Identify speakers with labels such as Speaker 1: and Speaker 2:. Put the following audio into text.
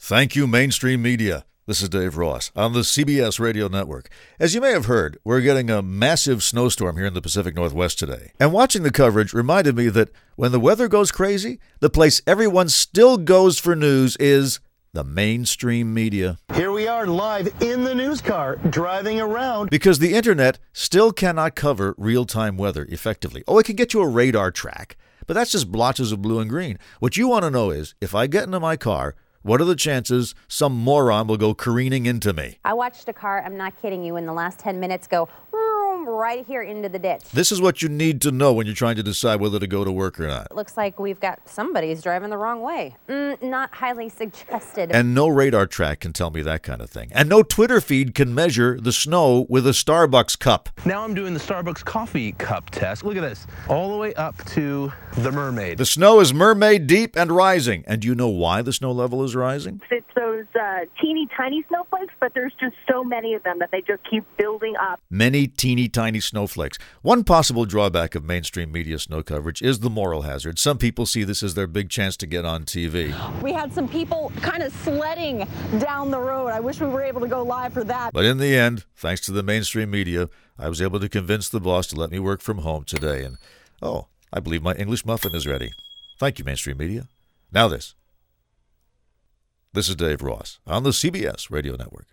Speaker 1: Thank you, mainstream media. This is Dave Ross on the CBS Radio Network. As you may have heard, we're getting a massive snowstorm here in the Pacific Northwest today. And watching the coverage reminded me that when the weather goes crazy, the place everyone still goes for news is the mainstream media.
Speaker 2: Here we are live in the news car, driving around.
Speaker 1: Because the internet still cannot cover real-time weather effectively. Oh, it can get you a radar track, but that's just blotches of blue and green. What you want to know is, if I get into my car, what are the chances some moron will go careening into me?
Speaker 3: I watched a car, I'm not kidding you, in the last 10 minutes go right here into the ditch.
Speaker 1: This is what you need to know when you're trying to decide whether to go to work or not.
Speaker 3: It looks like we've got somebody's driving the wrong way. Not highly suggested.
Speaker 1: And no radar track can tell me that kind of thing. And no Twitter feed can measure the snow with a Starbucks cup.
Speaker 4: Now I'm doing the Starbucks coffee cup test. Look at this. All the way up to the mermaid.
Speaker 1: The snow is mermaid deep and rising. And do you know why the snow level is rising?
Speaker 5: It's those teeny tiny snowflakes, but there's just so many of them that they just keep building up.
Speaker 1: Many teeny tiny snowflakes. One possible drawback of mainstream media snow coverage is the moral hazard. Some people see this as their big chance to get on TV.
Speaker 6: We had some people kind of sledding down the road. I wish we were able to go live for that.
Speaker 1: But in the end, thanks to the mainstream media, I was able to convince the boss to let me work from home today. And, I believe my English muffin is ready. Thank you, mainstream media. Now this. This is Dave Ross on the CBS Radio Network.